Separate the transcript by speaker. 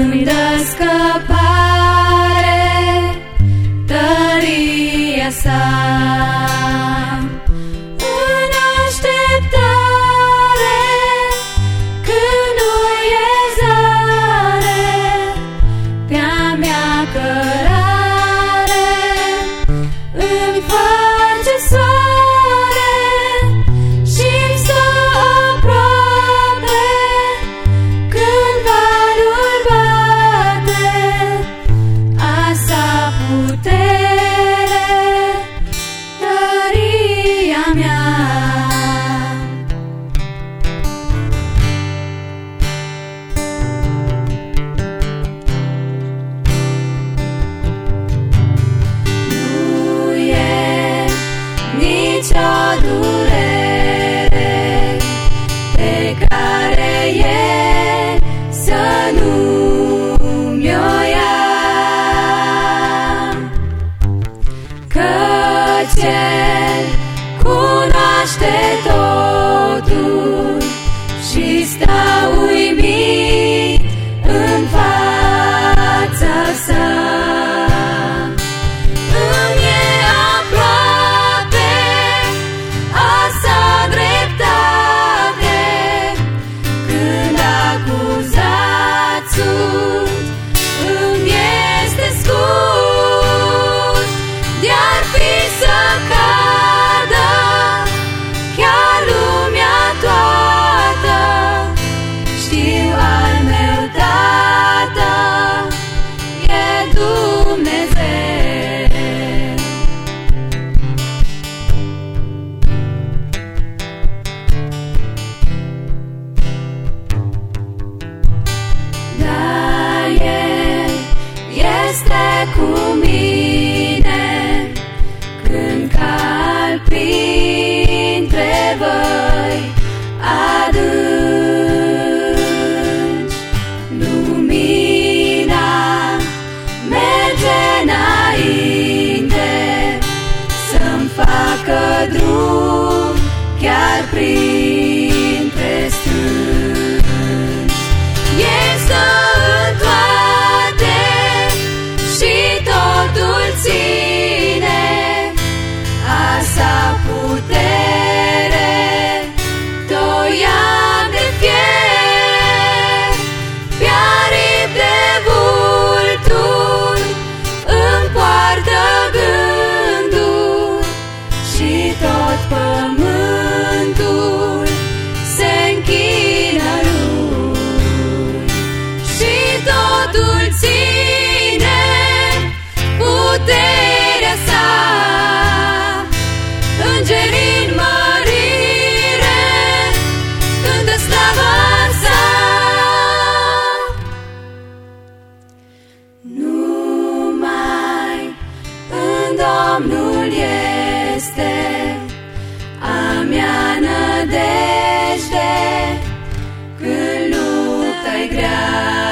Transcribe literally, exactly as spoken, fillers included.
Speaker 1: îmi dă scăpare, tăria sa. În așteptare, când nu e zare, pe-a mea cărare îmi face soare și-mi stă aproape când valul bate. A sa putere, tăria mea. Nu e nicio durere pe care El să nu-mi o ia, căci El cunoaște totul și stă uimit în fața sa. Îmi e aproape a sa dreptate, când acuzat sunt, îmi este scurt. De-ar fi să cadă chiar lumea toată, știu al meu Tată e Dumnezeu. Da, El este cu mine când calc printre văi adânci. Lumina merge înainte să-mi facă drum chiar printre stânci. El stă în toate și totul ține, a sa putere t-o ia de fier. Pe-aripi de vulturi îmi poartă gândul și tot pământul se închină lui. Și totul ține puterea sa, îngerii în mărire cântă slava sa. Numai în Domnul este a mea nădejde când lupta-i grea.